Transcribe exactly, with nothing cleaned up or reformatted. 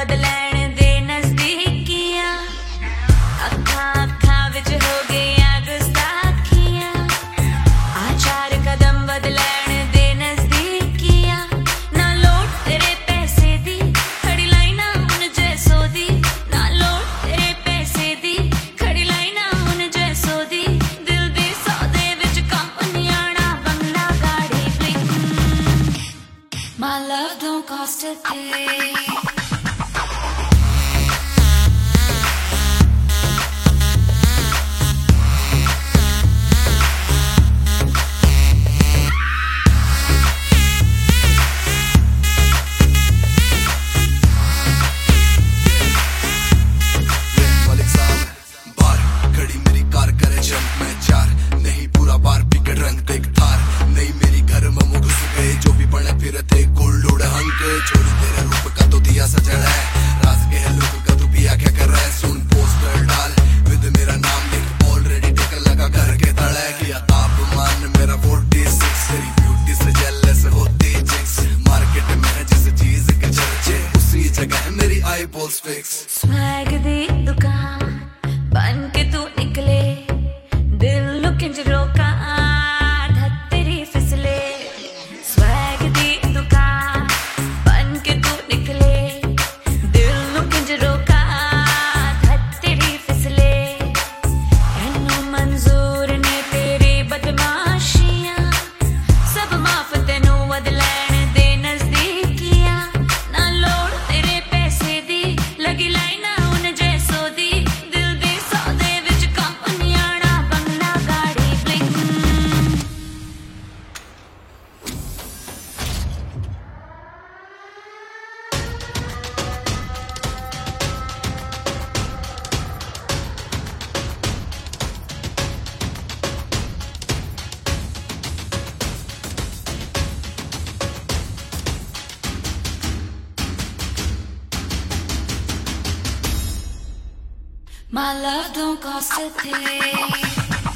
बदलैण दे नजदीकियां अखा अखा विच हो गईयां गुस्ताखियां आ चार कदम बदलैण दे नजदीकियां ना लोड़ तेरे पैसे दी खड़ी लाइना हुन जैसो दी ना लोड़ तेरे पैसे दी खड़ी लाइना हुन जैसो दी दिल दे सौदे विच कंपनियां ना बंगला गाड़ी bling My love don't cost a thing छोरी तेरे रूप का तो दिया सजड़ है राज के है लोग का तू पिया क्या कर रहा है सुन पोस्टर डाल विद मेरा नाम लिख ऑलरेडी टिक लगा घर के तड़े किया तापमान मेरा छियालीस तेरी ब्यूटी से जेलस होती जिक्स मार्केट में है जिस चीज के चर्चे उसी जगह है मेरी आई बॉल्स फिक्स स्वैग दी दुकान बन के तू निकले दिल लुकिंज रोका धत्तेरी फिसले स्वैग दी My love don't cost a thing